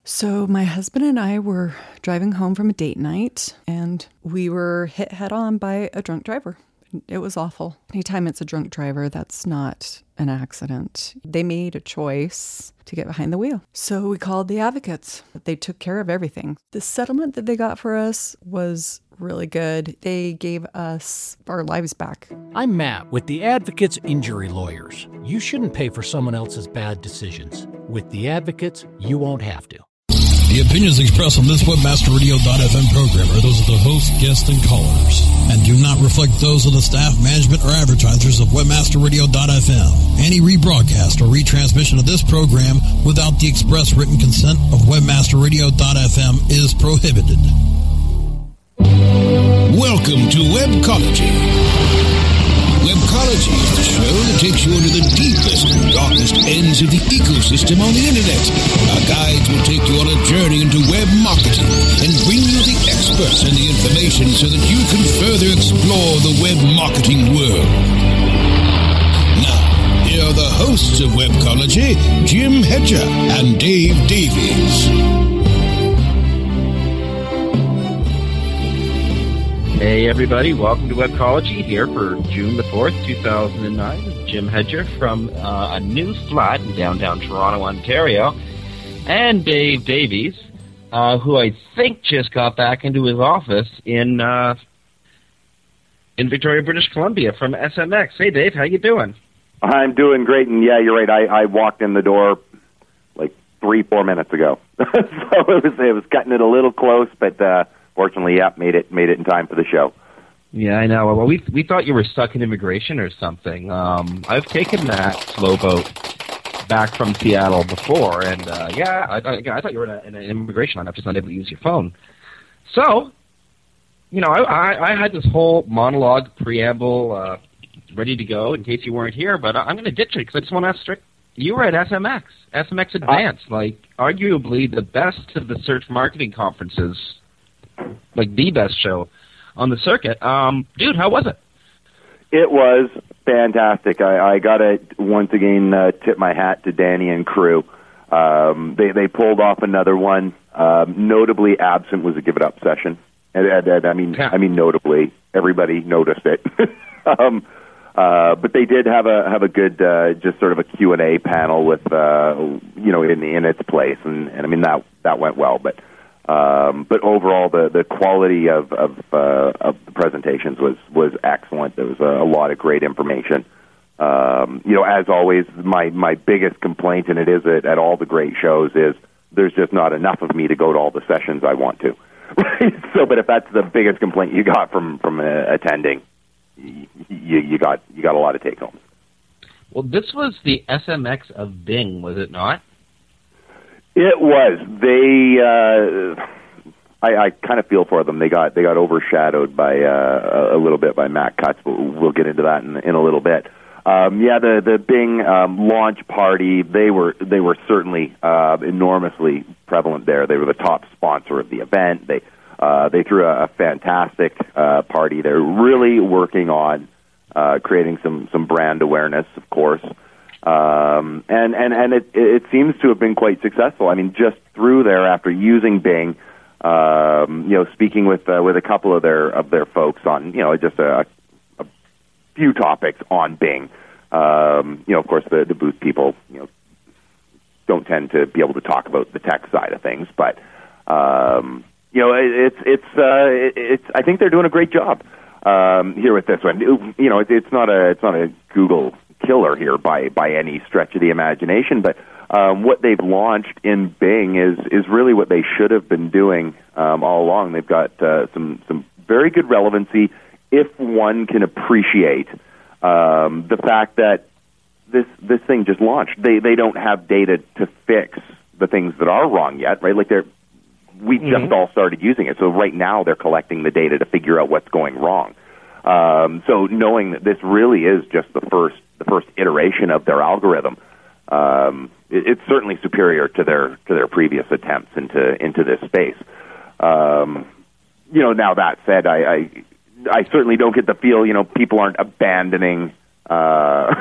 So my husband and I were driving home from a date night, and we were hit head on by a drunk driver. It was awful. Anytime it's a drunk driver, that's not an accident. They made a choice to get behind the wheel. So we called the advocates. They took care of everything. The settlement that they got for us was really good. They gave us our lives back. I'm Matt with the Advocates Injury Lawyers. You shouldn't pay for someone else's bad decisions. With the Advocates, you won't have to. The opinions expressed on this WebmasterRadio.fm program are those of the host, guests, and callers, and do not reflect those of the staff, management, or advertisers of WebmasterRadio.fm. Any rebroadcast or retransmission of this program without the express written consent of WebmasterRadio.fm is prohibited. Welcome to Webcology. Webcology is the show that takes you into the deepest and darkest ends of the ecosystem on the internet. Our guides will take you on a journey into web marketing and bring you the experts and the information so that you can further explore the web marketing world. Now, here are the hosts of Webcology, Jim Hedger and Dave Davies. Hey everybody, welcome to Webcology here for June the 4th, 2009. Jim Hedger from a new flat in downtown Toronto, Ontario. And Dave Davies, who I think just got back into his office in Victoria, British Columbia from SMX. Hey Dave, how you doing? I'm doing great, and yeah, you're right. I walked in the door like 3-4 minutes ago. So it was cutting it a little close, but fortunately, yeah, made it in time for the show. Yeah, I know. Well, we thought you were stuck in immigration or something. I've taken that slow boat back from Seattle before, and yeah, I thought you were in an immigration line. I'm just not able to use your phone. So, you know, I had this whole monologue preamble ready to go in case you weren't here, but I'm going to ditch it because I just want to ask you were at SMX Advanced, like arguably the best of the search marketing conferences. Like the best show on the circuit. Dude, how was it? It was fantastic. I got to once again tip my hat to Danny and crew. They pulled off another one. Notably absent was a Give It Up session. And I mean notably. Everybody noticed it. But they did have a good just sort of a Q&A panel with in its place, and I mean that went well, but overall, the quality of the presentations was excellent. There was a lot of great information. As always, my biggest complaint, and it is at all the great shows, is there's just not enough of me to go to all the sessions I want to. So, but if that's the biggest complaint you got from attending, you got a lot of take homes. Well, this was the SMX of Bing, was it not? It was. I kind of feel for them. They got overshadowed by a little bit by Matt Cutts. We'll get into that in a little bit. The Bing launch party. They were certainly enormously prevalent there. They were the top sponsor of the event. They threw a fantastic party. They're really working on creating some brand awareness, of course. And it seems to have been quite successful. I mean, just through there after using Bing, speaking with a couple of their folks on, just a few topics on Bing. Of course, the booth people, don't tend to be able to talk about the tech side of things, but it's I think they're doing a great job here with this one. It's not a Google killer here by any stretch of the imagination, but what they've launched in Bing is really what they should have been doing all along. They've got some very good relevancy if one can appreciate the fact that this thing just launched. They don't have data to fix the things that are wrong yet, right? Like we just all started using it, so right now they're collecting the data to figure out what's going wrong. So knowing that this really is just the first iteration of their algorithm, it's certainly superior to their previous attempts into this space. Now that said, I certainly don't get the feel people aren't abandoning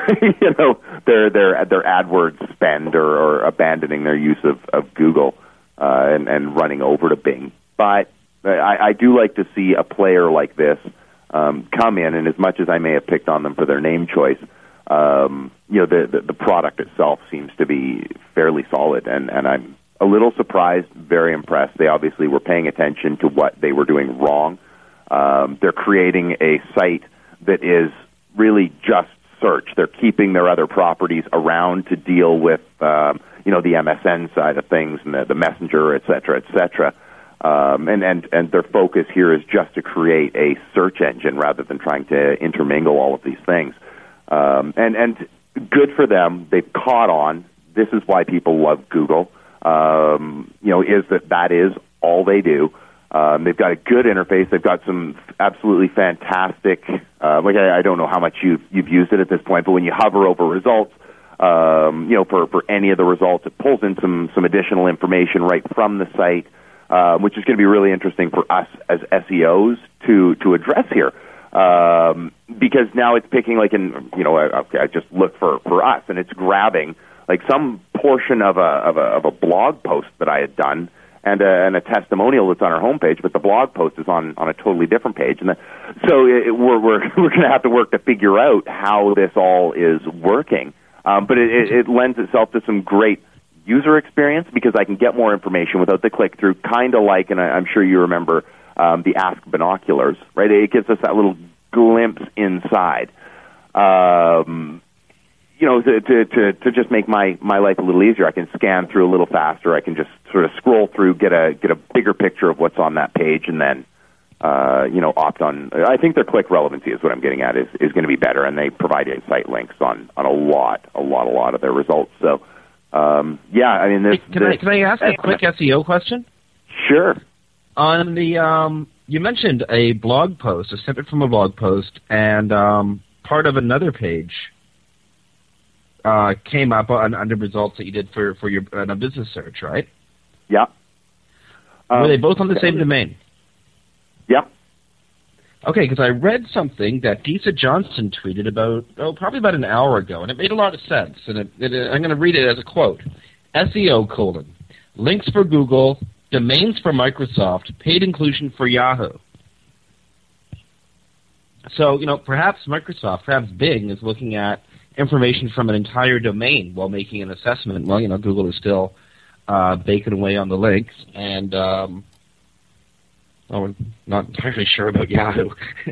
their AdWords spend or abandoning their use of Google. and running over to Bing. But I do like to see a player like this come in, and as much as I may have picked on them for their name choice, the product itself seems to be fairly solid, and I'm a little surprised, very impressed. They obviously were paying attention to what they were doing wrong. They're creating a site that is really just search. They're keeping their other properties around to deal with, the MSN side of things and the Messenger, et cetera, et cetera. And their focus here is just to create a search engine rather than trying to intermingle all of these things. And good for them. They've caught on. This is why people love Google. Is that is all they do. They've got a good interface. They've got some absolutely fantastic. I don't know how much you've used it at this point, but when you hover over results, for any of the results, it pulls in some additional information right from the site, which is going to be really interesting for us as SEOs to address here. Because now it's picking I just looked for us, and it's grabbing like some portion of a blog post that I had done and a testimonial that's on our homepage, but the blog post is on a totally different page, and we're going to have to work to figure out how this all is working. But it lends itself to some great user experience because I can get more information without the click through, kind of like, and I'm sure you remember the Ask Binoculars, right? It gives us that little glimpse inside. To just make my life a little easier. I can scan through a little faster. I can just sort of scroll through, get a bigger picture of what's on that page, and then opt on. I think their click relevancy is what I'm getting at is going to be better, and they provide site links on a lot of their results. So can I ask a quick SEO question? Sure. On the you mentioned a blog post, a snippet from a blog post, and part of another page came up under results that you did for your a business search, right? Yeah. Were they both on the same domain? Yeah. Okay, because I read something that Disa Johnson tweeted probably about an hour ago, and it made a lot of sense. And I'm going to read it as a quote: SEO: links for Google, domains for Microsoft, paid inclusion for Yahoo. So, perhaps Microsoft, perhaps Bing is looking at information from an entire domain while making an assessment. Well, Google is still baking away on the links, and we're not entirely sure about Yahoo.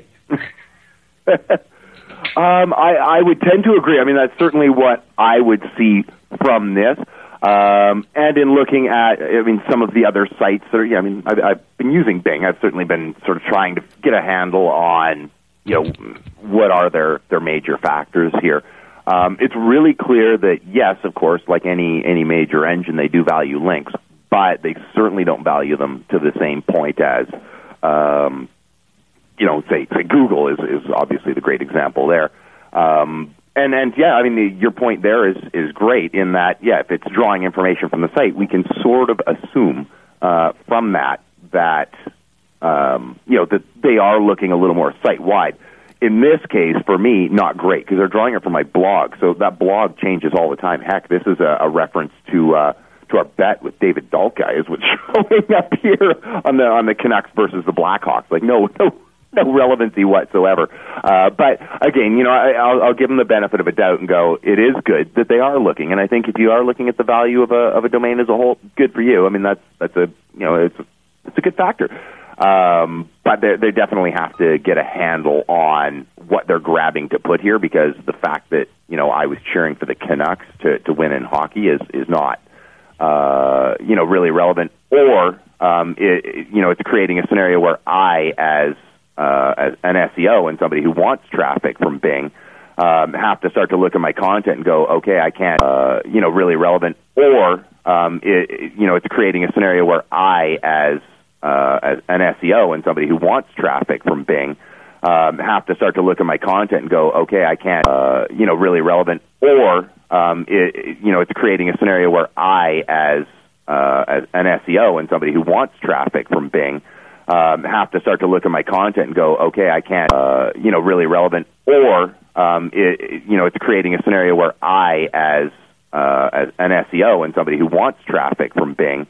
I would tend to agree. I mean, that's certainly what I would see from this. And in looking at, some of the other sites that are, I've been using Bing. I've certainly been sort of trying to get a handle on, what are their major factors here. It's really clear that, yes, of course, like any major engine, they do value links, but they certainly don't value them to the same point as, say Google is obviously the great example there. Your point there is great in that, if it's drawing information from the site, we can sort of assume from that that they are looking a little more site-wide. In this case, for me, not great, because they're drawing it from my blog, so that blog changes all the time. Heck, this is a reference to our bet with David Dalka is what's showing up here on the Canucks versus the Blackhawks. Like, no relevancy whatsoever. But again, I'll give them the benefit of a doubt and go, it is good that they are looking. And I think if you are looking at the value of a domain as a whole, good for you. I mean, that's a good factor. But they definitely have to get a handle on what they're grabbing to put here, because the fact that, I was cheering for the Canucks to win in hockey is not, really relevant. Or, it's creating a scenario where I, as an SEO and somebody who wants traffic from Bing, have to start to look at my content and go, okay, I can't, really relevant. Or, it's creating a scenario where I, as an SEO and somebody who wants traffic from Bing, have to start to look at my content and go, okay, I can't, really relevant. Or, it's creating a scenario where I, as an SEO and somebody who wants traffic from Bing, have to start to look at my content and go, okay, I can't, really relevant. Or, it's creating a scenario where I, as an SEO and somebody who wants traffic from Bing,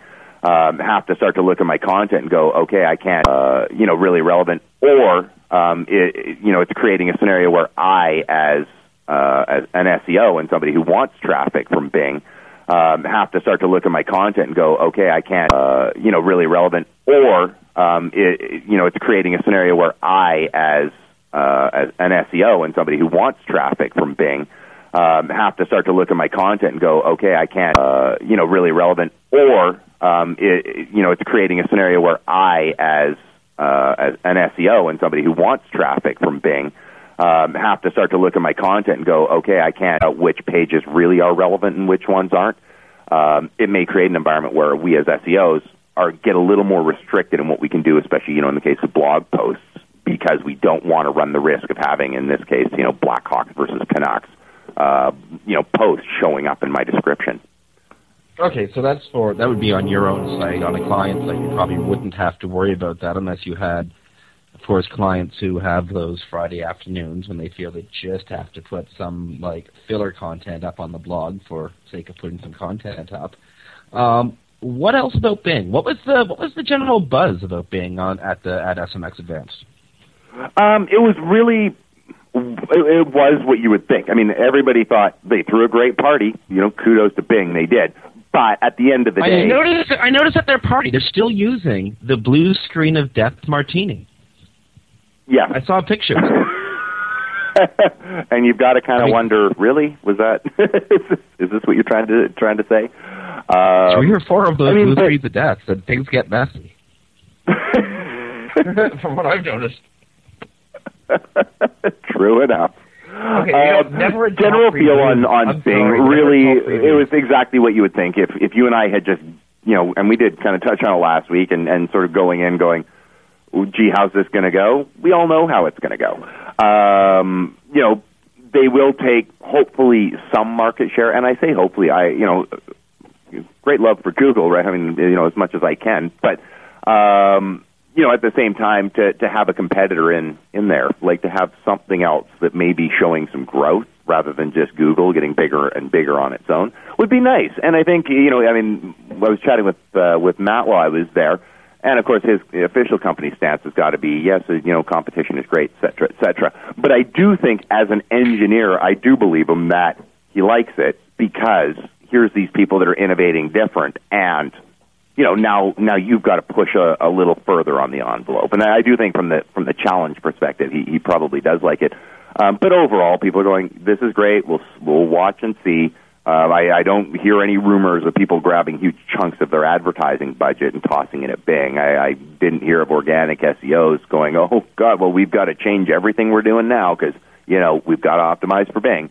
have to start to look at my content and go, okay, I can't, really relevant, or it's creating a scenario where I, as an SEO and somebody who wants traffic from Bing, have to start to look at my content and go, okay, I can't, really relevant, or it's creating a scenario where I, as an SEO and somebody who wants traffic from Bing, have to start to look at my content and go, okay, I can't, really relevant, or it's creating a scenario where I, as an SEO and somebody who wants traffic from Bing, have to start to look at my content and go, okay, I can't, which pages really are relevant and which ones aren't. It may create an environment where we as SEOs get a little more restricted in what we can do, especially, in the case of blog posts, because we don't want to run the risk of having, in this case, Blackhawks versus Canucks, posts showing up in my description. Okay, so that would be on your own site. On a client site, you probably wouldn't have to worry about that unless you had, of course, clients who have those Friday afternoons when they feel they just have to put some filler content up on the blog for sake of putting some content up. What else about Bing? What was the general buzz about Bing at SMX Advanced? It was really. It was what you would think. I mean, everybody thought they threw a great party. Kudos to Bing, they did. But at the end of the day, I noticed at their party they're still using the blue screen of death martini. Yeah, I saw pictures. And you've got to kind of wonder, really, was that? Is this what you're trying to say? 3 or 4 of those blue screens of death, and things get messy. From what I've noticed. True enough. Okay, never general feel on Bing, really, it was exactly what you would think. If you and I had just, and we did kind of touch on it last week and sort of going, gee, how's this going to go? We all know how it's going to go. They will take, hopefully, some market share, and I say hopefully, great love for Google, right? I mean, as much as I can, but, at the same time, to have a competitor in there, to have something else that may be showing some growth rather than just Google getting bigger and bigger on its own would be nice. And I think, I was chatting with Matt while I was there, and of course his official company stance has got to be, yes, competition is great, et cetera, et cetera. But I do think as an engineer, I do believe him that he likes it because here's these people that are innovating different, and now you've got to push a little further on the envelope. And I do think from the challenge perspective, he probably does like it. But overall, people are going, this is great. We'll watch and see. I don't hear any rumors of people grabbing huge chunks of their advertising budget and tossing it at Bing. I didn't hear of organic SEOs going, oh, God, well, we've got to change everything we're doing now because, we've got to optimize for Bing.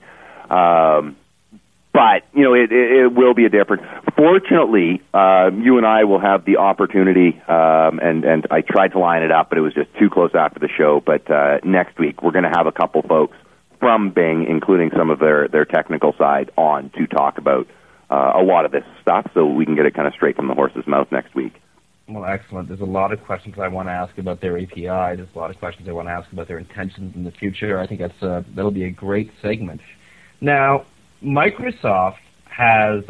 But, it will be a difference. Fortunately, you and I will have the opportunity, and I tried to line it up, but it was just too close after the show. But next week, we're going to have a couple folks from Bing, including some of their technical side, on to talk about a lot of this stuff so we can get it kind of straight from the horse's mouth next week. Well, excellent. There's a lot of questions I want to ask about their API. There's a lot of questions I want to ask about their intentions in the future. I think that'll be a great segment. Now, Microsoft has,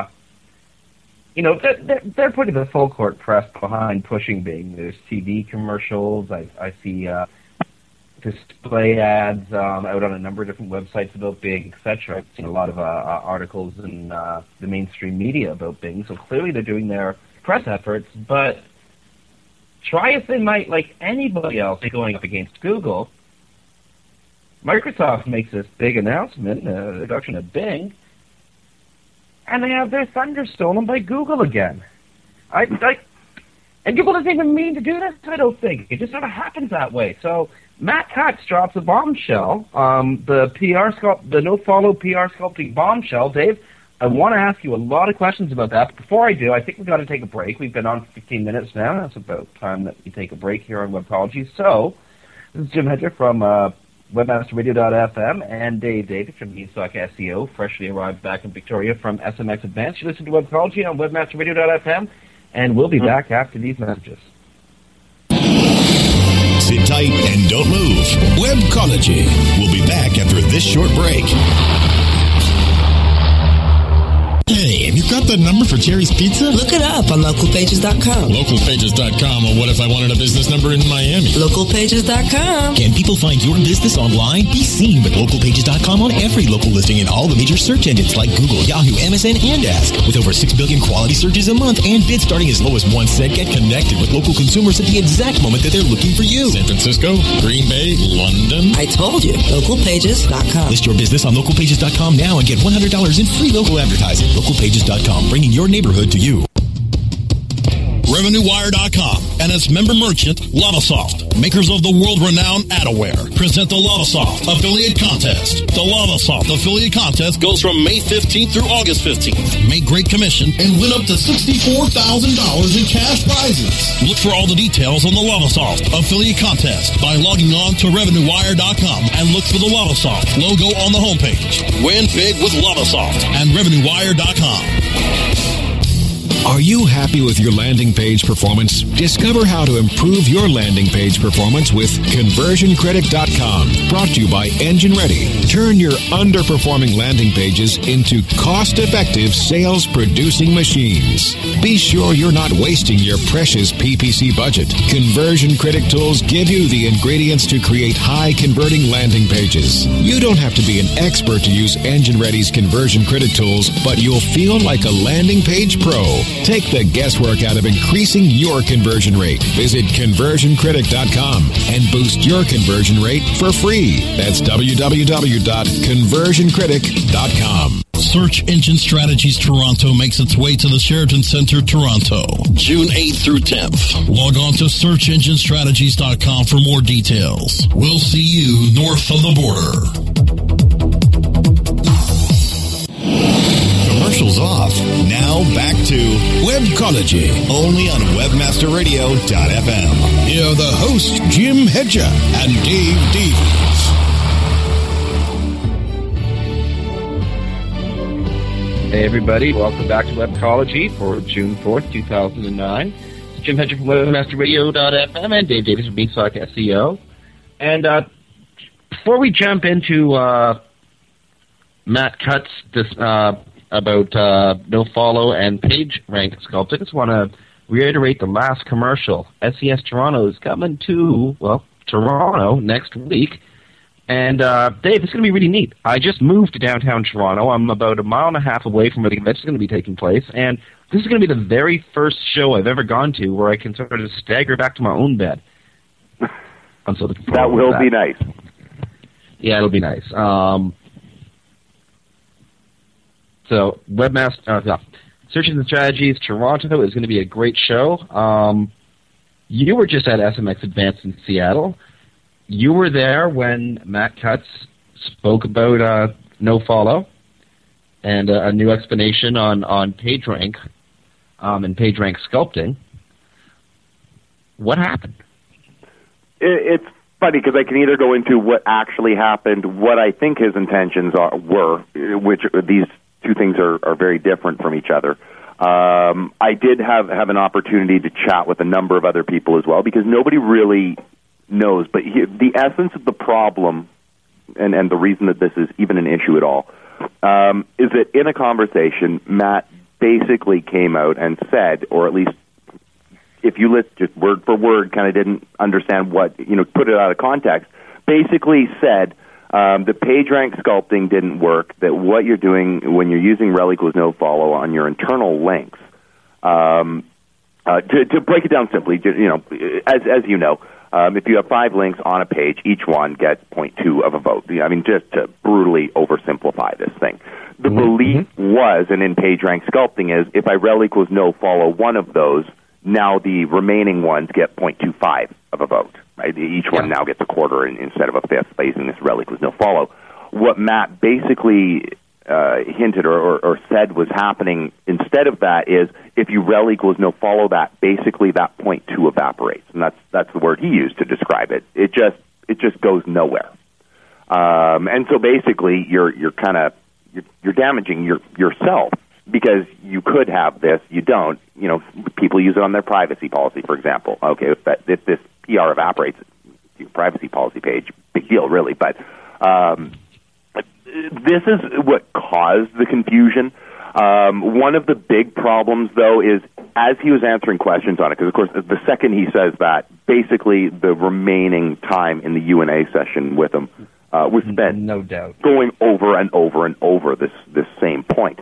they're putting the full court press behind pushing Bing. There's TV commercials. I see display ads out on a number of different websites about Bing, etc. I've seen a lot of articles in the mainstream media about Bing. So clearly they're doing their press efforts. But try as they might, like anybody else going up against Google, Microsoft makes this big announcement, the introduction of Bing, and they have their thunder stolen by Google again. And Google doesn't even mean to do this, I don't think. It just sort of happens that way. So Matt Cutts drops a bombshell, the no-follow PR sculpting bombshell. Dave, I want to ask you a lot of questions about that. But before I do, I think we've got to take a break. We've been on for 15 minutes now. That's about time that we take a break here on Webcology. So this is Jim Hedger from WebmasterRadio.fm and Dave Davis from Beanstalk SEO, freshly arrived back in Victoria from SMX Advanced. You listen to Webcology on WebmasterRadio.fm, and we'll be back after these messages. Sit tight and don't move. Webcology. We'll be back after this short break. Hey, have you got the number for Jerry's Pizza? Look it up on localpages.com. Localpages.com, or what if I wanted a business number in Miami? Localpages.com. Can people find your business online? Be seen with localpages.com on every local listing in all the major search engines like Google, Yahoo, MSN, and Ask. With over 6 billion quality searches a month and bids starting as low as 1 cent, get connected with local consumers at the exact moment that they're looking for you. San Francisco, Green Bay, London. I told you. Localpages.com. List your business on localpages.com now and get $100 in free local advertising. Localpages.com, bringing your neighborhood to you. RevenueWire.com and its member merchant, Lavasoft, makers of the world-renowned Adaware, present the Lavasoft Affiliate Contest. The Lavasoft Affiliate Contest goes from May 15th through August 15th. Make great commission and win up to $64,000 in cash prizes. Look for all the details on the Lavasoft Affiliate Contest by logging on to RevenueWire.com and look for the Lavasoft logo on the homepage. Win big with Lavasoft and RevenueWire.com. Are you happy with your landing page performance? Discover how to improve your landing page performance with ConversionCritic.com. Brought to you by Engine Ready. Turn your underperforming landing pages into cost-effective sales-producing machines. Be sure you're not wasting your precious PPC budget. Conversion Critic tools give you the ingredients to create high-converting landing pages. You don't have to be an expert to use Engine Ready's Conversion Critic tools, but you'll feel like a landing page pro. Take the guesswork out of increasing your conversion rate. Visit ConversionCritic.com and boost your conversion rate for free. That's www.ConversionCritic.com. Search Engine Strategies Toronto makes its way to the Sheraton Centre, Toronto, June 8th through 10th. Log on to SearchEngineStrategies.com for more details. We'll see you north of the border. Commercials off. Now back to Webcology, only on WebmasterRadio.fm. Here are the hosts, Jim Hedger and Dave Davies. Hey everybody, welcome back to Webcology for June 4th, 2009. It's Jim Hedger from WebmasterRadio.fm and Dave Davies from Beanstalk SEO. And before we jump into Matt Cutts about nofollow and page rank sculpt, I just want to reiterate the last commercial. SES Toronto is coming to, Toronto next week. And, Dave, it's going to be really neat. I just moved to downtown Toronto. I'm about a mile and a half away from where the convention is going to be taking place. And this is going to be the very first show I've ever gone to where I can sort of stagger back to my own bed. I'm so looking forward that will to be nice. Yeah, it'll be nice. So, Search Engine Strategies Toronto is going to be a great show. You were just at SMX Advanced in Seattle. You were there when Matt Cutts spoke about nofollow and a new explanation on PageRank and PageRank sculpting. What happened? It's funny because I can either go into what actually happened, what I think his intentions were, which these two things are very different from each other. I did have an opportunity to chat with a number of other people as well because nobody really knows, but the essence of the problem and the reason that this is even an issue at all is that in a conversation, Matt basically came out and said, or at least if you list just word for word, kind of didn't understand what, put it out of context, basically said the PageRank sculpting didn't work, that what you're doing when you're using rel equals nofollow on your internal links, to break it down simply, as you know, if you have 5 links on a page, each one gets 0.2 of a vote. I mean, just to brutally oversimplify this thing. The belief was, and in PageRank sculpting is, if I rel equals nofollow one of those, now the remaining ones get 0.25 of a vote. Right? Each one now gets a quarter instead of a fifth by using this rel equals nofollow. What Matt basically hinted or said was happening instead of that is if you rel equals nofollow that, basically that 0.2 evaporates, and that's the word he used to describe it. It just goes nowhere, and so basically you're damaging yourself because you could have this, you don't. People use it on their privacy policy, for example. Okay, if this PR evaporates, your privacy policy page, big deal, really, but. This is what caused the confusion. One of the big problems, though, is as he was answering questions on it, because, of course, the second he says that, basically the remaining time in the U&A session with him was spent no doubt going over and over and over this same point.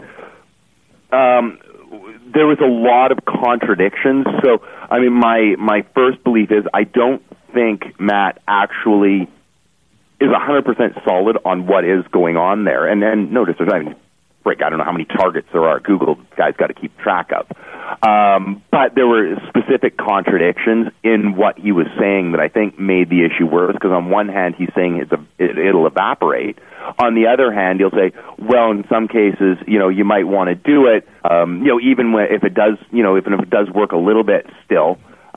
There was a lot of contradictions. So, I mean, my first belief is I don't think Matt actually is 100% solid on what is going on there. And then notice there's not even, I don't know how many targets there are at Google. Guys got to keep track of. But there were specific contradictions in what he was saying that I think made the issue worse, because on one hand he's saying it'll evaporate. On the other hand, he'll say, well, in some cases, you might want to do it, even if it does, even if it does work a little bit still,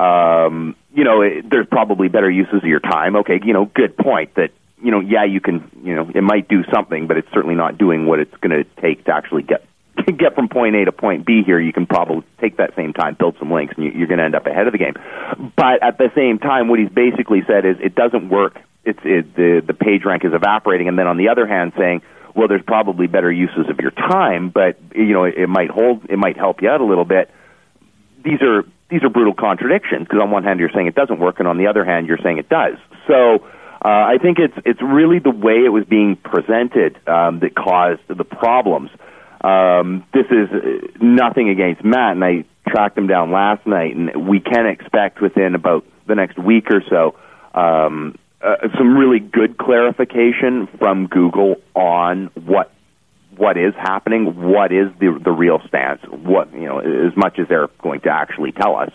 there's probably better uses of your time. Okay, good point that, yeah, you can, it might do something, but it's certainly not doing what it's going to take to actually get from point A to point B here. You can probably take that same time, build some links, and you're going to end up ahead of the game. But at the same time, what he's basically said is it doesn't work. The page rank is evaporating, and then on the other hand saying, well, there's probably better uses of your time, but it might help you out a little bit. These are brutal contradictions, because on one hand you're saying it doesn't work, and on the other hand you're saying it does. So I think it's really the way it was being presented that caused the problems. This is nothing against Matt, and I tracked him down last night, and we can expect within about the next week or so some really good clarification from Google on what is happening, what is the real stance, as much as they're going to actually tell us.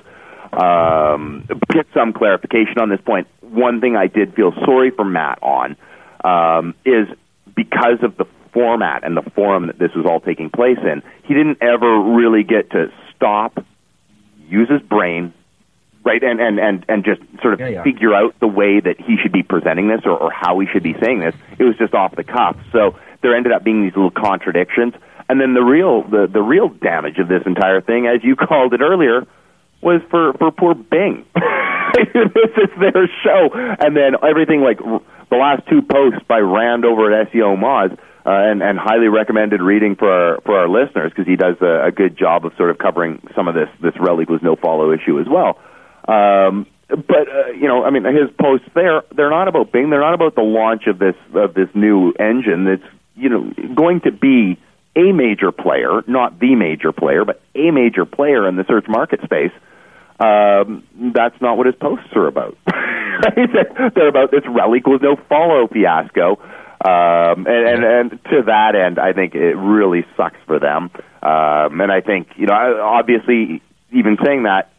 Get some clarification on this point. One thing I did feel sorry for Matt on is because of the format and the forum that this was all taking place in, he didn't ever really get to stop, use his brain, right, and just sort of figure out the way that he should be presenting this or how he should be saying this. It was just off the cuff. So there ended up being these little contradictions. And then the real damage of this entire thing, as you called it earlier, was for poor Bing. This is their show. And then everything like the last two posts by Rand over at SEO Moz, and highly recommended reading for our listeners, because he does a good job of sort of covering some of this rel equals no follow issue as well. But I mean, his posts they're not about Bing. They're not about the launch of this new engine that's going to be a major player, not the major player, but a major player in the search market space. That's not what his posts are about. They're about this rel equals no follow fiasco. And to that end, I think it really sucks for them. And I think, obviously, even saying that,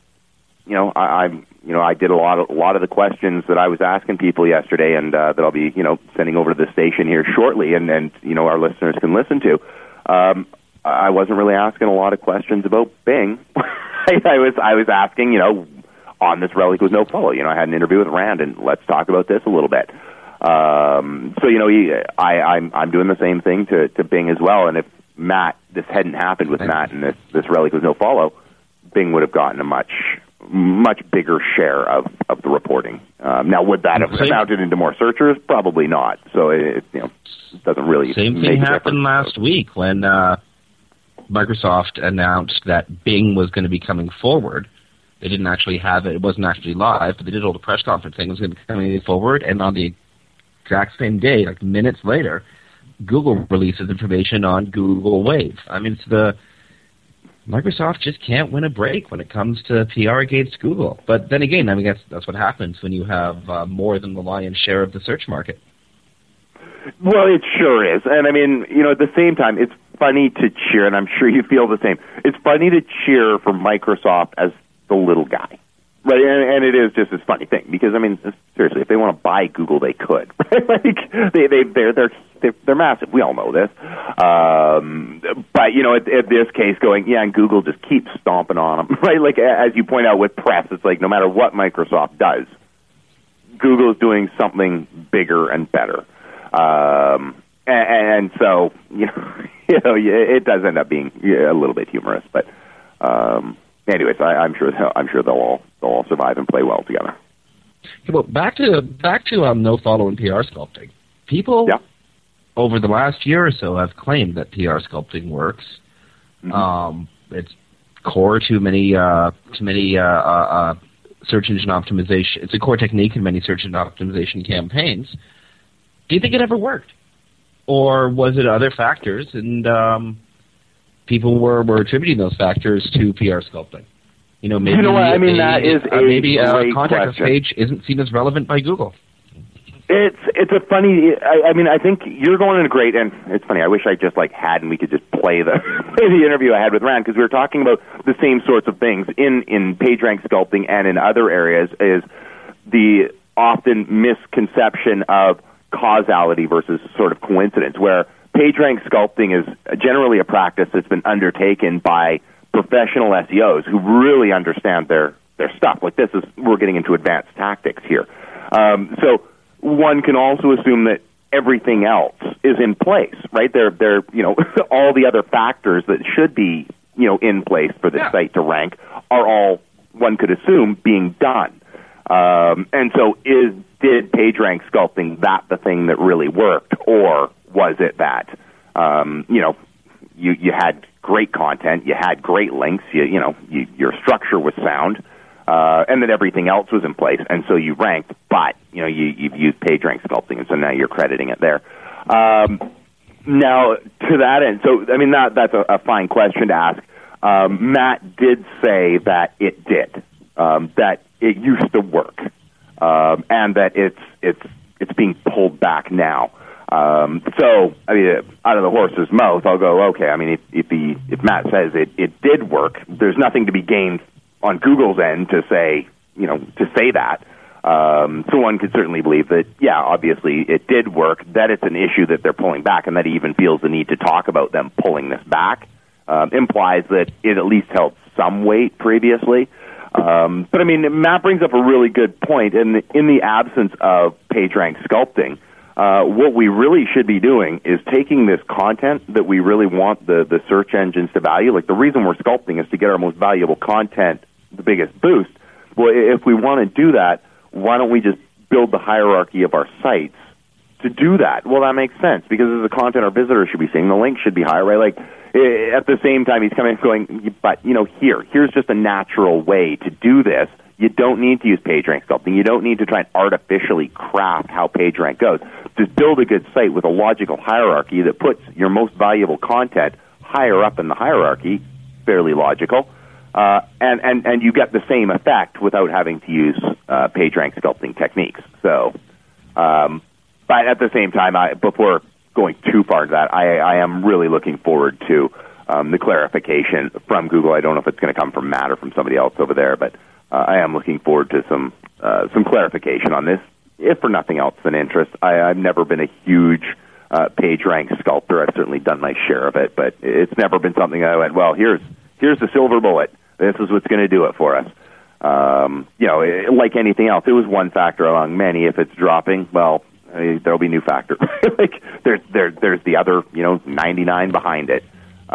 I did a lot of the questions that I was asking people yesterday, and that I'll be, sending over to the station here shortly, and our listeners can listen to. I wasn't really asking a lot of questions about Bing. I was asking, on this rel equals no follow. I had an interview with Rand, and let's talk about this a little bit. So I'm doing the same thing to Bing as well. And if this hadn't happened with Matt and this rel equals no follow, Bing would have gotten a much bigger share of the reporting. Now, would that have amounted into more searchers? Probably not. So it doesn't really. Same thing happened last week when Microsoft announced that Bing was going to be coming forward. They didn't actually have it; it wasn't actually live, but they did hold a press conference saying it was going to be coming forward, and on the exact same day, like minutes later, Google releases information on Google Wave. I mean, Microsoft just can't win a break when it comes to PR against Google. But then again, I mean, that's what happens when you have more than the lion's share of the search market. Well, it sure is. And I mean, at the same time, it's funny to cheer, and I'm sure you feel the same. It's funny to cheer for Microsoft as the little guy. Right, and it is just this funny thing, because I mean, seriously, if they want to buy Google, they could. Right? Like they're massive. We all know this. But at this case, and Google just keeps stomping on them. Right, like as you point out with press, it's like no matter what Microsoft does, Google is doing something bigger and better. And so it does end up being a little bit humorous, but. Anyways, I'm sure they'll all survive and play well together. Okay, well, back to no follow and PR sculpting. People over the last year or so have claimed that PR sculpting works. It's core to many search engine optimization. It's a core technique in many search engine optimization campaigns. Do you think it ever worked, or was it other factors, and people were attributing those factors to PR sculpting? You know, maybe that is maybe a contact us question. page isn't seen as relevant by Google. It's a funny. I think you're going in a great, and it's funny. I wish I just had, and we could just play the interview I had with Rand, because we were talking about the same sorts of things in PageRank sculpting and in other areas. Is the often misconception of causality versus sort of coincidence, where PageRank sculpting is generally a practice that's been undertaken by professional SEOs who really understand their stuff. We're getting into advanced tactics here. So one can also assume that everything else is in place, right? They're all the other factors that should be, in place for this site to rank are all, one could assume, being done. And so did PageRank sculpting that the thing that really worked, or was it that, you had great content, you had great links, your structure was sound, and that everything else was in place, and so you ranked, but you've used PageRank sculpting, and so now you're crediting it there. Now, to that end, so that's a fine question to ask. Matt did say that it did, that it used to work, and that it's being pulled back now. So, out of the horse's mouth, I'll go, okay, if Matt says it did work, there's nothing to be gained on Google's end to say that. So one could certainly believe that, obviously it did work, that it's an issue that they're pulling back, and that he even feels the need to talk about them pulling this back, implies that it at least held some weight previously. But Matt brings up a really good point. In the absence of PageRank sculpting, what we really should be doing is taking this content that we really want the search engines to value. The reason we're sculpting is to get our most valuable content the biggest boost. Well, if we want to do that, why don't we just build the hierarchy of our sites to do that? Well, that makes sense, because of the content our visitors should be seeing, the link should be higher, right? At the same time, he's coming and going, but, here's just a natural way to do this. You don't need to use PageRank sculpting. You don't need to try and artificially craft how PageRank goes. Just build a good site with a logical hierarchy that puts your most valuable content higher up in the hierarchy, fairly logical, and you get the same effect without having to use PageRank sculpting techniques. So, but at the same time, before going too far into that, I am really looking forward to the clarification from Google. I don't know if it's going to come from Matt or from somebody else over there, but I am looking forward to some clarification on this, if for nothing else than interest. I've never been a huge PageRank sculptor. I've certainly done my share of it, but it's never been something I went, well, here's the silver bullet. This is what's going to do it for us. Like anything else, it was one factor among many. If it's dropping, well, there'll be new factor. There's the other 99 behind it.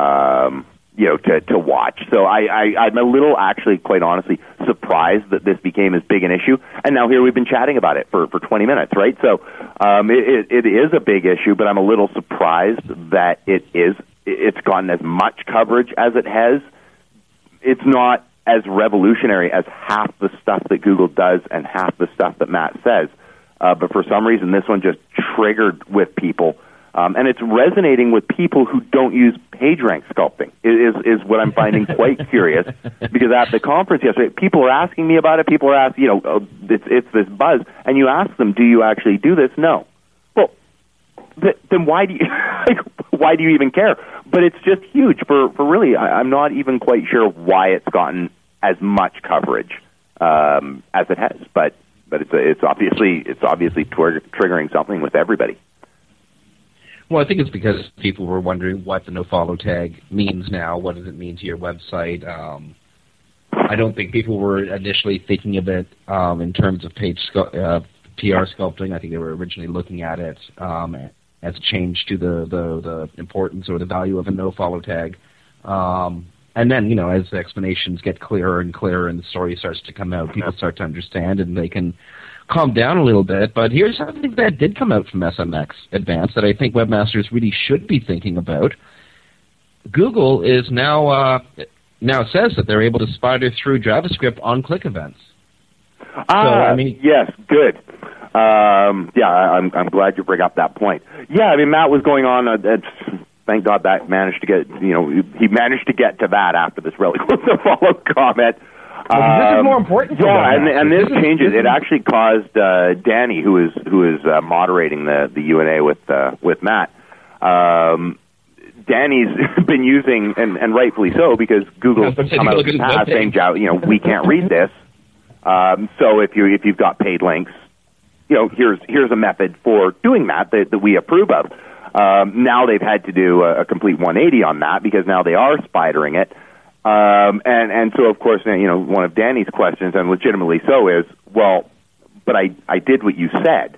To watch. So I'm a little, actually, quite honestly, surprised that this became as big an issue. And now here we've been chatting about it for 20 minutes, right? So it is a big issue, but I'm a little surprised that it's gotten as much coverage as it has. It's not as revolutionary as half the stuff that Google does and half the stuff that Matt says. But for some reason, this one just triggered with people. And it's resonating with people who don't use PageRank sculpting, is what I'm finding quite curious. Because at the conference yesterday, people are asking me about it. People are asking, it's this buzz. And you ask them, do you actually do this? No. Well, then why do you even care? But it's just huge for really, I'm not even quite sure why it's gotten as much coverage as it has. But it's obviously triggering something with everybody. Well, I think it's because people were wondering what the nofollow tag means now. What does it mean to your website? I don't think people were initially thinking of it in terms of PR sculpting. I think they were originally looking at it as a change to the importance or the value of a nofollow tag. And then, as the explanations get clearer and clearer and the story starts to come out, people start to understand and they can calm down a little bit. But here's something that did come out from SMX Advanced that I think webmasters really should be thinking about. Google is now says that they're able to spider through JavaScript on click events. Yes, good. I'm glad you bring up that point. Yeah, I mean, Matt was going on. Thank God that managed to get, he managed to get to that after this really was a follow comment. This is more important. Yeah, and this changes. It actually caused Danny, who is moderating the UNA with Matt. Danny's been using, and rightfully so, because Google's come out in the past saying, we can't read this. So if you've got paid links, here's a method for doing that we approve of. Now they've had to do a complete 180 on that because now they are spidering it. And so of course, one of Danny's questions, and legitimately so, is, well, but I did what you said.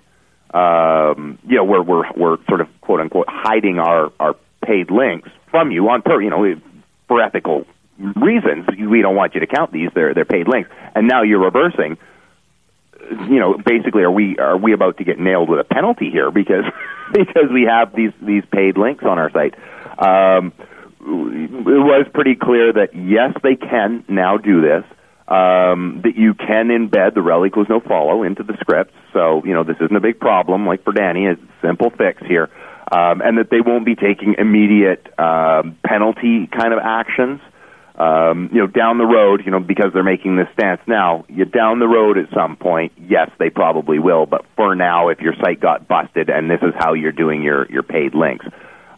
We're sort of quote unquote hiding our paid links from you for ethical reasons. We don't want you to count these; they're paid links, and now you're reversing. Basically, are we about to get nailed with a penalty here because we have these paid links on our site? It was pretty clear that yes, they can now do this. That you can embed the rel equals no follow into the scripts. So this isn't a big problem. Like for Danny, it's a simple fix here. And that they won't be taking immediate penalty kind of actions. Down the road, because they're making this stance now, down the road at some point, yes, they probably will. But for now, if your site got busted and this is how you're doing your paid links,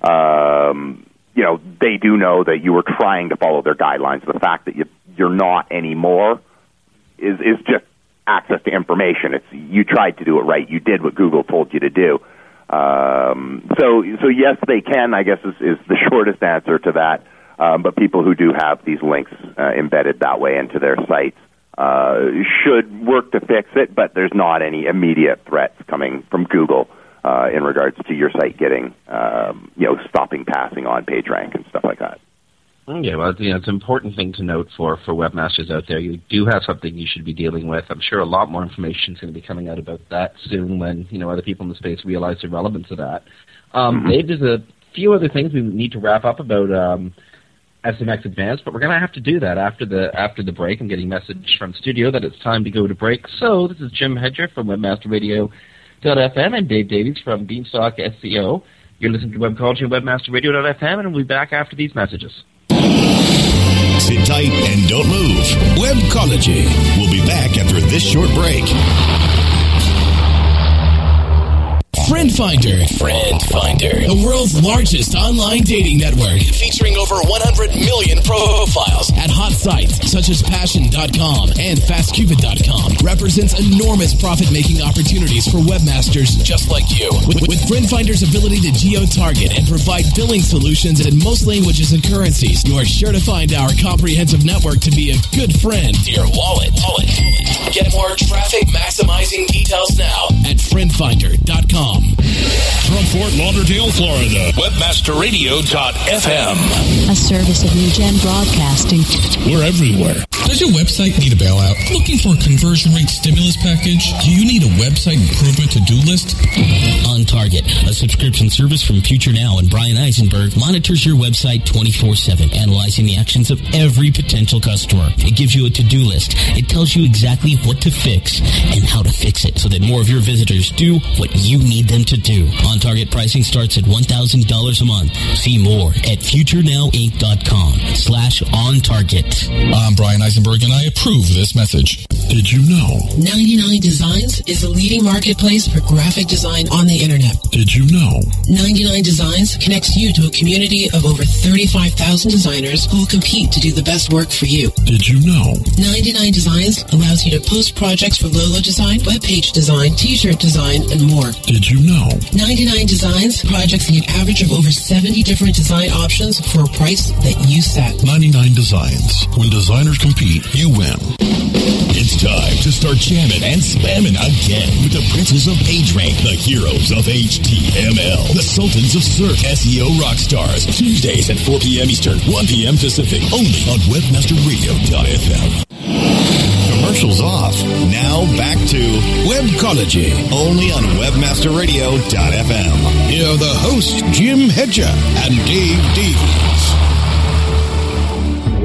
they do know that you were trying to follow their guidelines. The fact that you're not anymore is just access to information. You tried to do it right. You did what Google told you to do. So yes, they can, I guess, is the shortest answer to that. But people who do have these links embedded that way into their sites should work to fix it, but there's not any immediate threats coming from Google in regards to your site getting, stopping passing on PageRank and stuff like that. Yeah, well, it's an important thing to note for webmasters out there. You do have something you should be dealing with. I'm sure a lot more information is going to be coming out about that soon when, other people in the space realize the relevance of that. Dave, there's a few other things we need to wrap up about SMX Advanced, but we're going to have to do that after the break. I'm getting a message from studio that it's time to go to break. So this is Jim Hedger from WebmasterRadio.fm and Dave Davies from Beanstalk SEO. You're listening to Webcology and WebmasterRadio.fm, and we'll be back after these messages. Sit tight and don't move. Webcology. We'll be back after this short break. Friend Finder, the world's largest online dating network, featuring over 100 million profiles at hot sites such as Passion.com and FastCupid.com, represents enormous profit-making opportunities for webmasters just like you. With Friend Finder's ability to geo-target and provide billing solutions in most languages and currencies, you are sure to find our comprehensive network to be a good friend to your wallet. Get more traffic maximizing details now at FriendFinder.com. From Fort Lauderdale, Florida, WebmasterRadio.fm. A service of New Gen Broadcasting. We're everywhere. Does your website need a bailout? Looking for a conversion rate stimulus package? Do you need a website improvement to-do list? On Target, a subscription service from Future Now and Brian Eisenberg, monitors your website 24/7, analyzing the actions of every potential customer. It gives you a to-do list. It tells you exactly what to fix and how to fix it so that more of your visitors do what you need them to do. On Target pricing starts at $1,000 a month. See more at futurenowinc.com/on-target. I'm Brian Eisenberg, and I approve this message. Did you know 99 Designs is the leading marketplace for graphic design on the internet? Did you know 99 Designs connects you to a community of over 35,000 designers who will compete to do the best work for you? Did you know 99 Designs allows you to post projects for logo design, webpage design, t-shirt design, and more? Did you know 99 Designs projects need an average of over 70 different design options for a price that you set? 99 Designs. When designers compete, you win. It's time to start jamming and spamming again with the princes of PageRank, the heroes of HTML, the sultans of search, SEO rock stars. Tuesdays at 4 p.m. Eastern, 1 p.m. Pacific, only on WebmasterRadio.fm. Commercials off. Now back to Webcology, only on WebmasterRadio.fm. Here are the hosts, Jim Hedger and Dave Davies.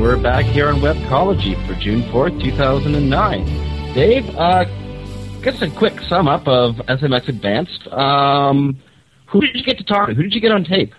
we're back here on Webcology for June 4th, 2009. Dave, guess a quick sum up of SMX Advanced. Who did you get to talk to? Who did you get on tape?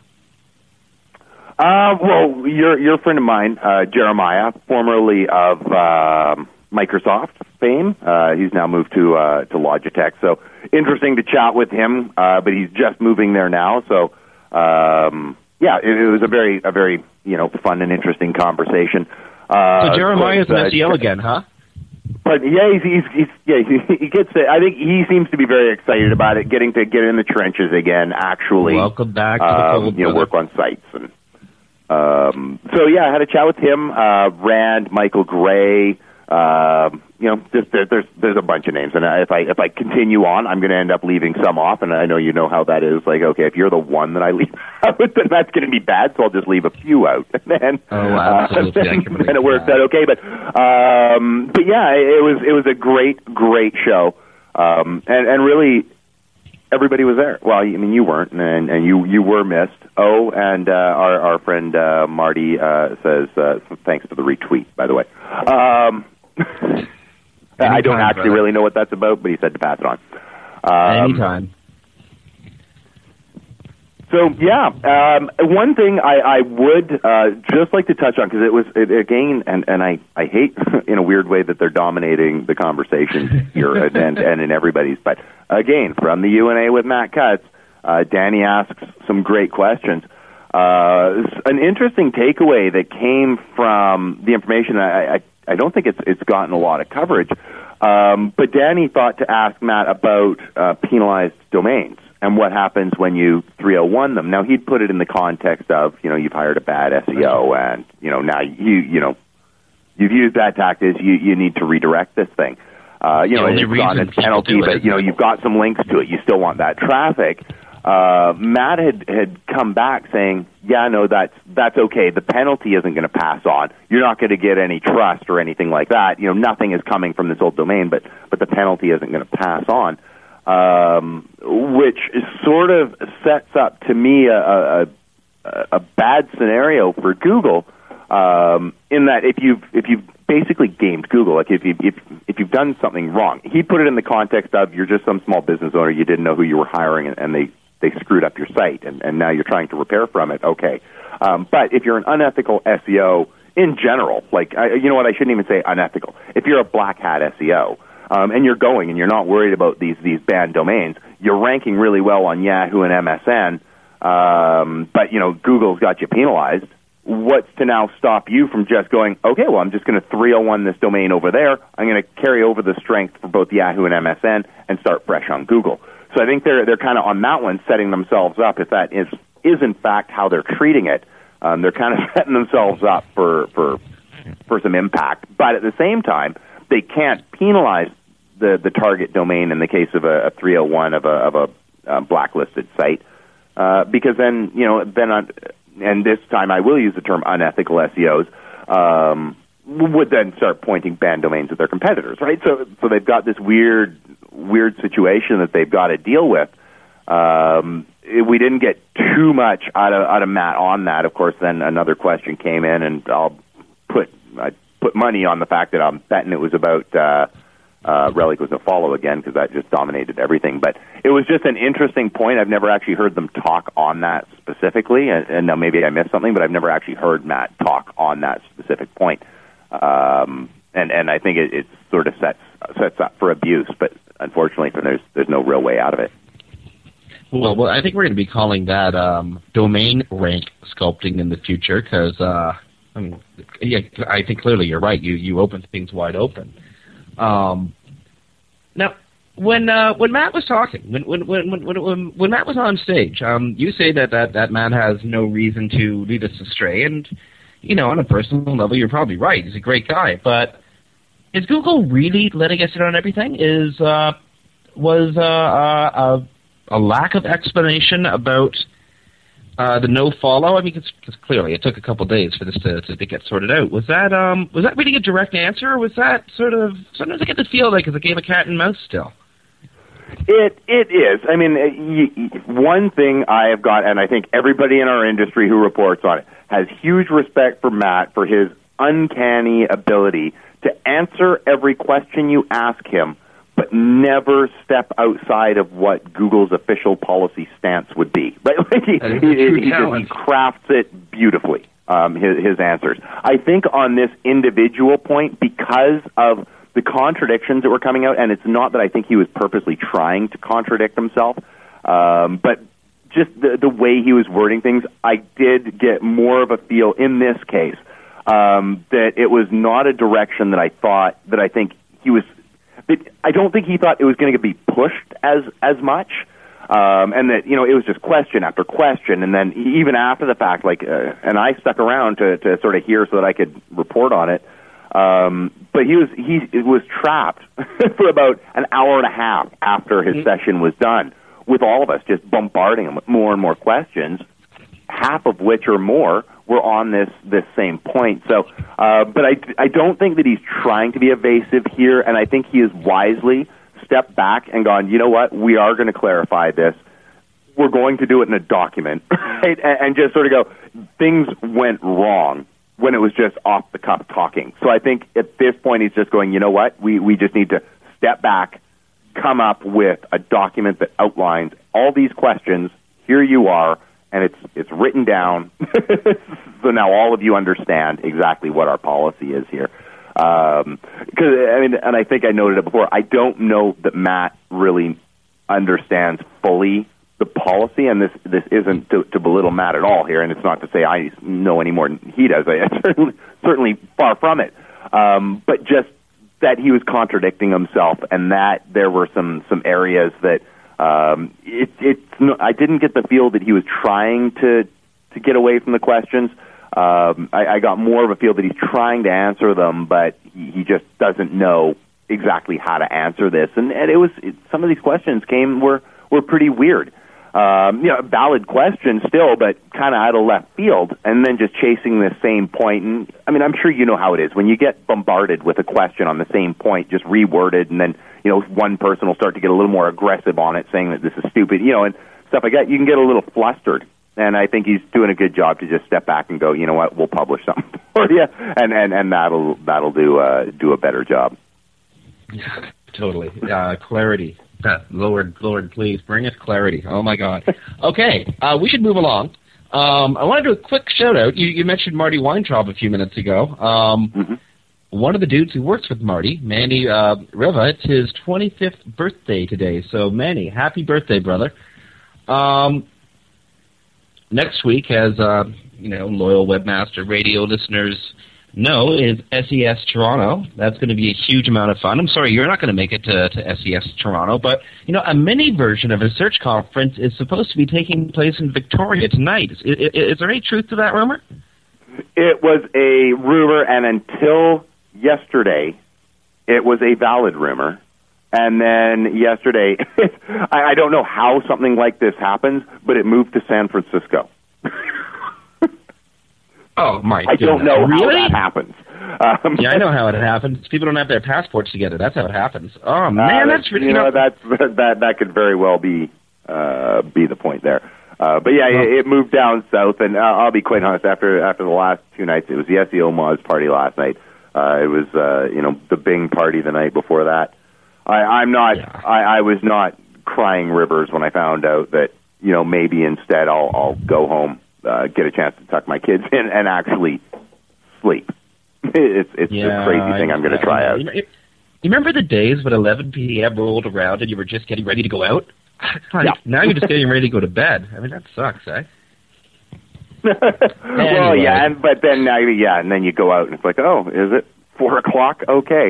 Well, you're a friend of mine, Jeremiah, formerly of Microsoft fame. He's now moved to Logitech. So interesting to chat with him, but he's just moving there now. So yeah, it was a very fun and interesting conversation. So Jeremiah's an SEO again, huh? But yeah, he gets it. I think he seems to be very excited about it, getting to get in the trenches again. Actually, welcome back to the cold weather. Work on sites and. So yeah, I had a chat with him, Rand, Michael Gray. Just there's a bunch of names, and if I continue on, I'm going to end up leaving some off, and I know you know how that is. Like, okay, if you're the one that I leave out, then that's going to be bad. So I'll just leave a few out, and then then it works out okay. But yeah, it was a great show, and really. Everybody was there. Well, I mean, you weren't, and you were missed. Oh, and our friend Marty says thanks for the retweet, by the way. I don't actually really know what that's about, but he said to pass it on. Anytime. So, yeah, one thing I would just like to touch on, because again, and I hate in a weird way that they're dominating the conversation here and in everybody's, but again, from the UNA with Matt Cutts, Danny asks some great questions. An interesting takeaway that came from the information, I don't think it's gotten a lot of coverage, but Danny thought to ask Matt about penalized domains. And what happens when you 301 them? Now, he'd put it in the context of, you've hired a bad SEO, and, now you've used that tactic, you need to redirect this thing. And it's got a penalty, but, you've got some links to it. You still want that traffic. Matt had come back saying, yeah, no, that's okay. The penalty isn't going to pass on. You're not going to get any trust or anything like that. Nothing is coming from this old domain, but the penalty isn't going to pass on. Which sort of sets up to me a bad scenario for Google, in that if you've basically gamed Google, like if you've done something wrong, he put it in the context of you're just some small business owner, you didn't know who you were hiring, and they screwed up your site, and now you're trying to repair from it. Okay, but if you're an unethical SEO in general, like you know what, I shouldn't even say unethical. If you're a black hat SEO. And you're going, and you're not worried about these banned domains. You're ranking really well on Yahoo and MSN, but Google's got you penalized. What's to now stop you from just going, okay, well, I'm just going to 301 this domain over there. I'm going to carry over the strength for both Yahoo and MSN and start fresh on Google. So I think they're kind of on that one setting themselves up. If that is in fact how they're treating it, they're kind of setting themselves up for some impact. But at the same time, they can't penalize the target domain in the case of a 301 of a blacklisted site, because then and this time I will use the term unethical SEOs, would then start pointing banned domains at their competitors, right? So they've got this weird situation that they've got to deal with. We didn't get too much out of Matt on that. Of course, then another question came in, and I put money on the fact that I'm betting it was about Relic was a follow again, because that just dominated everything. But it was just an interesting point. I've never actually heard them talk on that specifically, and now maybe I missed something, but I've never actually heard Matt talk on that specific point. And I think it sort of sets up for abuse, but unfortunately, there's no real way out of it. Well, I think we're going to be calling that domain rank sculpting in the future, because I think clearly you're right. You open things wide open. Now, when Matt was talking, when Matt was on stage, you say that Matt has no reason to lead us astray, and on a personal level, you're probably right. He's a great guy, but is Google really letting us in on everything? Was a lack of explanation about the no follow? I mean, because clearly it took a couple days for this to get sorted out. Was that really a direct answer, or was that sort of, sometimes I get the feel like it's a game of cat and mouse still? It is. I mean, one thing I have got, and I think everybody in our industry who reports on it has huge respect for Matt for his uncanny ability to answer every question you ask him, but never step outside of what Google's official policy stance would be. Right? Like he crafts it beautifully, his answers. I think on this individual point, because of the contradictions that were coming out, and it's not that I think he was purposely trying to contradict himself, but just the way he was wording things, I did get more of a feel in this case that it was not a direction that I think he was. I don't think he thought it was going to be pushed as much, and that it was just question after question, and then even after the fact, and I stuck around to sort of hear so that I could report on it. But he was trapped for about an hour and a half after his session was done, with all of us just bombarding him with more and more questions, half of which or more were on this same point. So, but I don't think that he's trying to be evasive here, and I think he has wisely stepped back and gone, you know what, we are going to clarify this. We're going to do it in a document, right? And just sort of go, things went wrong when it was just off the cuff talking. So I think at this point he's just going, you know what, we just need to step back, come up with a document that outlines all these questions. Here you are. And it's written down, so now all of you understand exactly what our policy is here. And I think I noted it before. I don't know that Matt really understands fully the policy, and this isn't to belittle Matt at all here. And it's not to say I know any more than he does. I certainly far from it. But just that he was contradicting himself, and that there were some areas that. I didn't get the feel that he was trying to get away from the questions. I got more of a feel that he's trying to answer them, but he just doesn't know exactly how to answer this. And some of these questions were pretty weird. Valid questions still, but kind of out of left field, and then just chasing the same point. And I mean, I'm sure you know how it is when you get bombarded with a question on the same point, just reworded, and then one person will start to get a little more aggressive on it, saying that this is stupid, and stuff like that. You can get a little flustered, and I think he's doing a good job to just step back and go, you know what, we'll publish something for you, and that'll do a better job. Yeah, totally. Clarity. Lord, please bring us clarity. Oh my God. Okay, we should move along. I want to do a quick shout out. You mentioned Marty Weintraub a few minutes ago. One of the dudes who works with Marty, Manny Riva, it's his 25th birthday today. So Manny, happy birthday, brother. Next week, as loyal Webmaster Radio listeners know, is SES Toronto. That's going to be a huge amount of fun. I'm sorry, you're not going to make it to SES Toronto, but a mini version of a search conference is supposed to be taking place in Victoria tonight. Is there any truth to that rumor? It was a rumor, and until yesterday, it was a valid rumor. And then yesterday, I don't know how something like this happens, but it moved to San Francisco. Oh, my goodness. I don't know how that happens. I know how it happens. People don't have their passports together. That's how it happens. Oh, man, that's really... that could very well be the point there. But yeah, it moved down south, and I'll be quite honest, after the last two nights, it was the SEO Moz party last night. It was, the Bing party the night before that. I was not crying rivers when I found out that, maybe instead I'll go home, get a chance to tuck my kids in and actually sleep. It's a crazy thing I'm going to try out. You remember the days when 11 p.m. rolled around and you were just getting ready to go out? Now you're just getting ready to go to bed. I mean, that sucks, eh? Well, yeah, but then and then you go out and it's like, oh, is it 4 o'clock? Okay.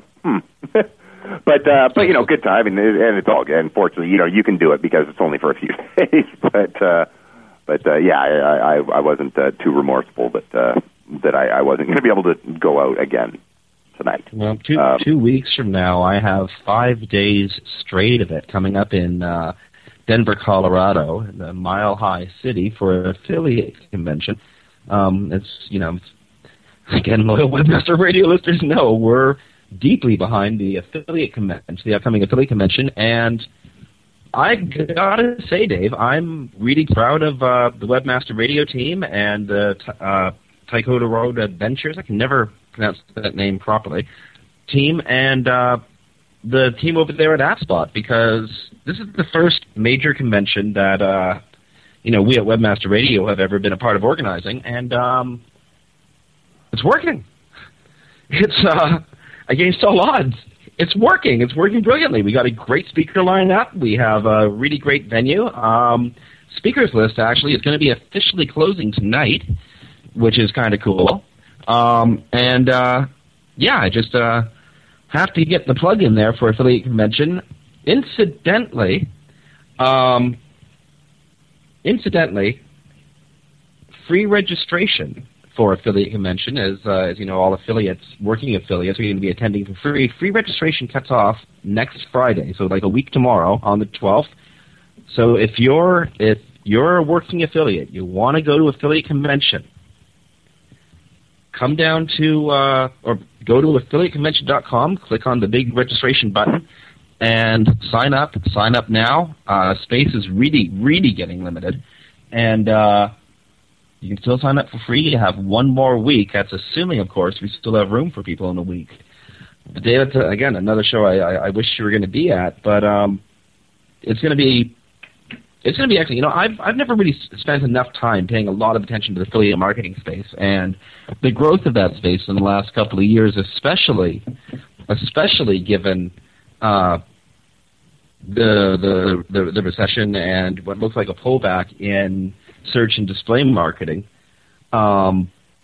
But good time, and it's all good. Unfortunately, you can do it because it's only for a few days. But I wasn't too remorseful that I wasn't going to be able to go out again tonight. Well, 2 weeks from now, I have 5 days straight of it coming up in Denver, Colorado, in the Mile High City for an affiliate convention. It's again, loyal Webmaster Radio listeners know we're deeply behind the affiliate convention, the upcoming affiliate convention, and I gotta say, Dave, I'm really proud of the Webmaster Radio team and the Taikoda Road Adventures. I can never pronounce that name properly. Team and the team over there at AppSpot, because this is the first major convention that we at Webmaster Radio have ever been a part of organizing, and it's working. It's against all odds. It's working. It's working brilliantly. We got a great speaker lineup. We have a really great venue. Speakers list actually is going to be officially closing tonight, which is kind of cool. I just have to get the plug in there for Affiliate Convention. Incidentally, free registration for Affiliate Convention, as you know, all affiliates, working affiliates, are going to be attending for free. Free registration cuts off next Friday, so like a week tomorrow on the 12th. So if you're a working affiliate, you want to go to Affiliate Convention, come down to or go to affiliateconvention.com, click on the big registration button, and sign up. Sign up now. Space is really, really getting limited, and you can still sign up for free. You have one more week. That's assuming, of course, we still have room for people in the week. But David, again, another show I wish you were going to be at, but it's going to be actually. I've never really spent enough time paying a lot of attention to the affiliate marketing space and the growth of that space in the last couple of years, especially given the recession and what looks like a pullback in search and display marketing. I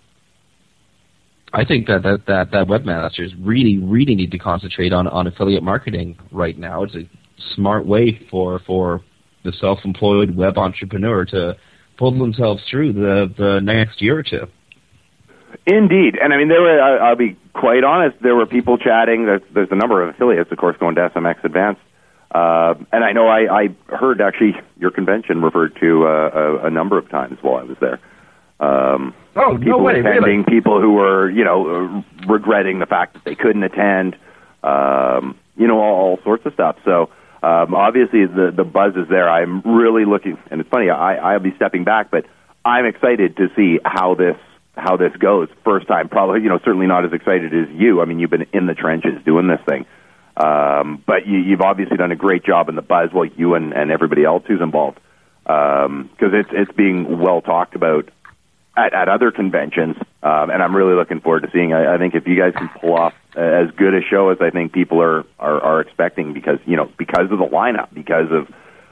think that webmasters really, really need to concentrate on affiliate marketing right now. It's a smart way for the self-employed web entrepreneur to pull themselves through the next year or two. Indeed. And I mean, I'll be quite honest, there were people chatting. There's a number of affiliates, of course, going to SMX Advanced. And I know I heard actually your convention referred to a number of times while I was there. People no way, attending, really? People who were, regretting the fact that they couldn't attend, all sorts of stuff. So obviously the buzz is there. I'm really looking, and it's funny, I'll be stepping back, but I'm excited to see how this goes. First time, probably, certainly not as excited as you. I mean, you've been in the trenches doing this thing. But you've obviously done a great job in the buzz, well, you and everybody else who's involved, because it's being well talked about at other conventions, and I'm really looking forward to seeing. I think if you guys can pull off as good a show as I think people are expecting, because of the lineup, because of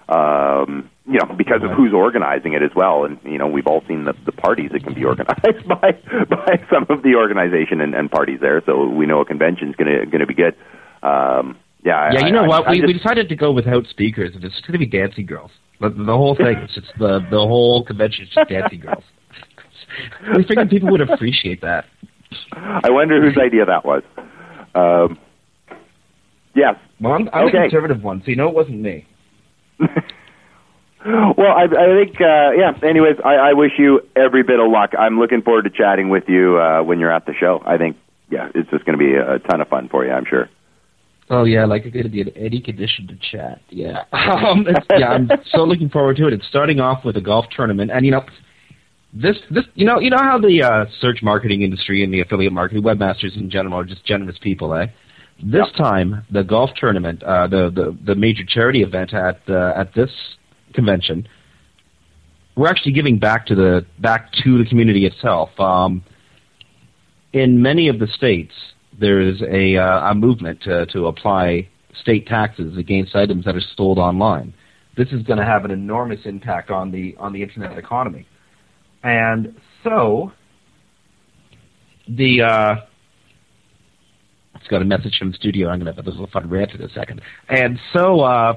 who's organizing it as well, and we've all seen the parties that can be organized by some of the organization and parties there, so we know a convention's going to be good. We decided to go without speakers. It's just going to be dancing girls. The whole thing, it's just the whole convention is just dancing girls. We figured people would appreciate that. I wonder whose idea that was. Yes. Well, I'm the conservative one, so it wasn't me. Well, I think, anyways, I wish you every bit of luck. I'm looking forward to chatting with you when you're at the show. I think, it's just going to be a ton of fun for you, I'm sure. Oh, yeah, it's going to be any condition to chat, yeah. I'm so looking forward to it. It's starting off with a golf tournament, and, this how the search marketing industry and the affiliate marketing, webmasters in general, are just generous people, eh? This time, the golf tournament, the major charity event at this convention, we're actually giving back to the community itself. In many of the states, there's a movement to apply state taxes against items that are sold online. This is going to have an enormous impact on the internet economy, and so it's got a message from the studio. I'm going to have a little fun rant in a second, and so.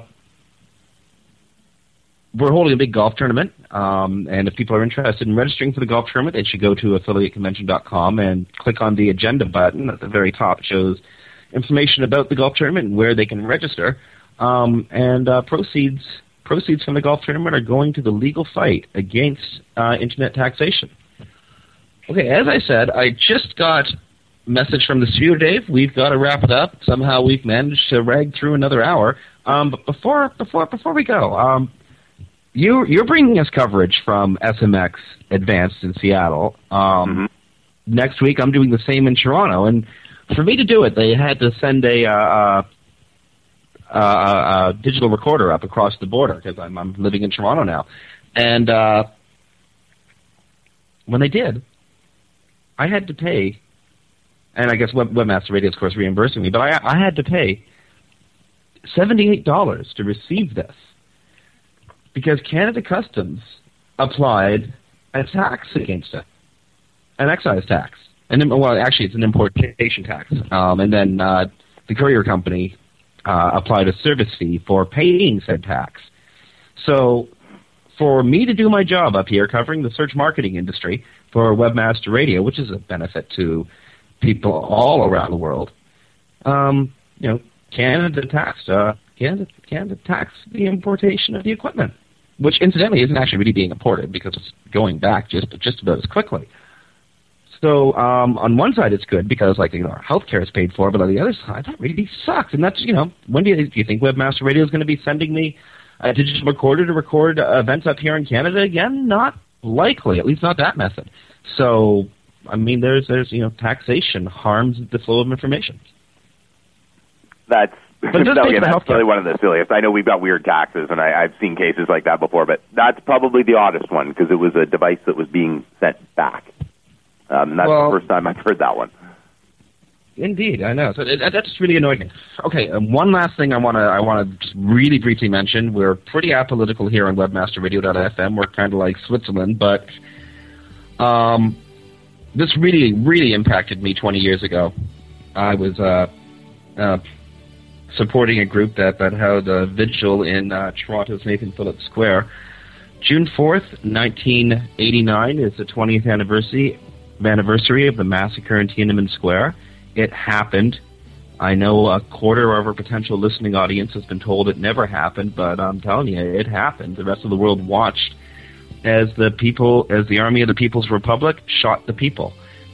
We're holding a big golf tournament, and if people are interested in registering for the golf tournament, they should go to affiliateconvention.com and click on the agenda button at the very top. It shows information about the golf tournament and where they can register. And proceeds from the golf tournament are going to the legal fight against internet taxation. Okay, as I said, I just got a message from the studio, Dave. We've got to wrap it up. Somehow we've managed to rag through another hour. But before we go, You're bringing us coverage from SMX Advanced in Seattle. next week I'm doing the same in Toronto. And for me to do it, they had to send a digital recorder up across the border because I'm living in Toronto now. And when they did, I had to pay, and I guess Webmaster Radio, of course, reimbursing me, but I had to pay $78 to receive this because Canada Customs applied a tax against it, an excise tax. And well, actually, it's an importation tax. And then the courier company applied a service fee for paying said tax. So for me to do my job up here covering the search marketing industry for Webmaster Radio, which is a benefit to people all around the world, Canada taxed the importation of the equipment, which incidentally isn't actually really being imported because it's going back just about as quickly. So on one side it's good because our healthcare is paid for, but on the other side that really sucks. And that's when do you think Webmaster Radio is going to be sending me a digital recorder to record events up here in Canada again? Not likely, at least not that method. So I mean, there's taxation harms the flow of information. That's really one of the silliest. I know we've got weird taxes, and I've seen cases like that before, but that's probably the oddest one because it was a device that was being sent back. That's the first time I've heard that one. Indeed, I know. So that's really annoying me. Okay, one last thing I want to just really briefly mention. We're pretty apolitical here on WebmasterRadio.fm. We're kind of like Switzerland, but this really, really impacted me 20 years ago. I was supporting a group that held a vigil in Toronto's Nathan Phillips Square. June 4th, 1989 is the 20th anniversary of the massacre in Tiananmen Square. It happened. I know a quarter of our potential listening audience has been told it never happened, but I'm telling you, it happened. The rest of the world watched as the Army of the People's Republic shot the people.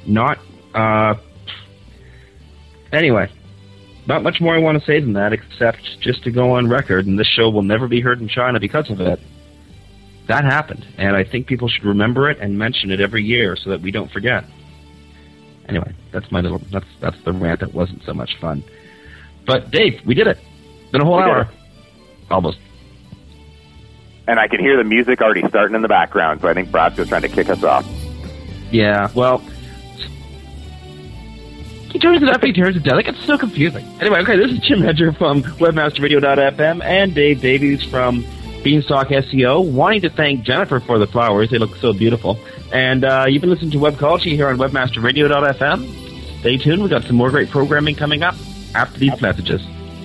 Anyway, not much more I want to say than that, except just to go on record, and this show will never be heard in China because of it. That happened, and I think people should remember it and mention it every year so that we don't forget. Anyway, that's the rant that wasn't so much fun. But Dave, we did it. Been a whole hour. Almost. And I can hear the music already starting in the background, so I think Brad's just trying to kick us off. Yeah, well, he turns it up, he turns it down. It gets so confusing. Anyway, okay, this is Jim Hedger from WebmasterRadio.fm and Dave Davies from Beanstalk SEO, wanting to thank Jennifer for the flowers. They look so beautiful. And you've been listening to Webcology here on WebmasterRadio.fm. Stay tuned. We've got some more great programming coming up after these messages.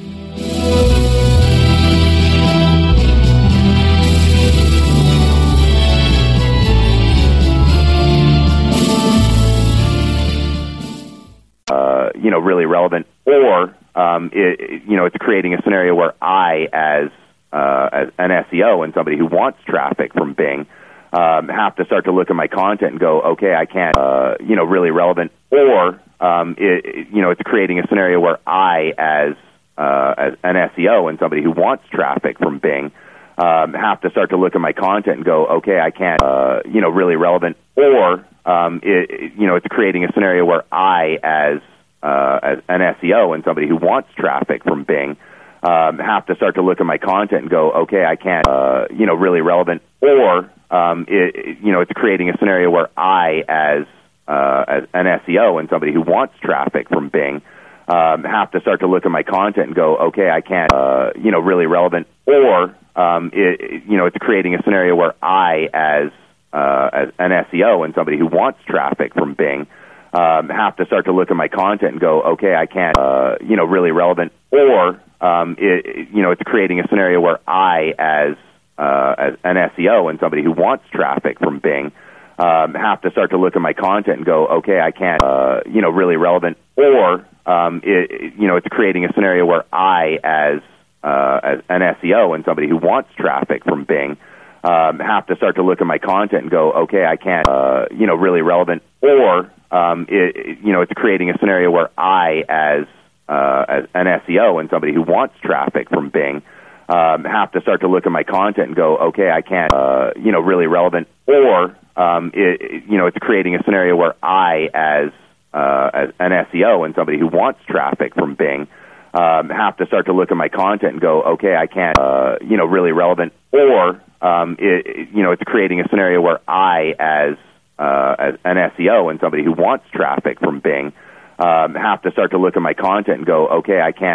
Really relevant, or it's creating a scenario where I, as an SEO and somebody who wants traffic from Bing, have to start to look at my content and go, okay, I can't, really relevant, or it's creating a scenario where I, as an SEO and somebody who wants traffic from Bing, have to start to look at my content and go, okay, I can't, really relevant, or it's creating a scenario where I, as an SEO and somebody who wants traffic from Bing, have to start to look at my content and go, okay, I can't, really relevant, or it's creating a scenario where I, as an SEO and somebody who wants traffic from Bing, have to start to look at my content and go, okay, I can't, really relevant, or it's creating a scenario where I, as an SEO and somebody who wants traffic from Bing, have to start to look at my content and go, okay, I can't, really relevant, or it's creating a scenario where I, as an SEO and somebody who wants traffic from Bing, have to start to look at my content and go, okay, I can't, really relevant, or it's creating a scenario where I, as an SEO and somebody who wants traffic from Bing, have to start to look at my content and go, okay, I can't, really relevant, or it's creating a scenario where I, as an SEO and somebody who wants traffic from Bing, have to start to look at my content and go, okay, I can't, really relevant, or it's creating a scenario where I, as an SEO and somebody who wants traffic from Bing, have to start to look at my content and go, okay, I can't, really relevant. Or, it's creating a scenario where I, as an SEO and somebody who wants traffic from Bing, have to start to look at my content and go, okay, I can't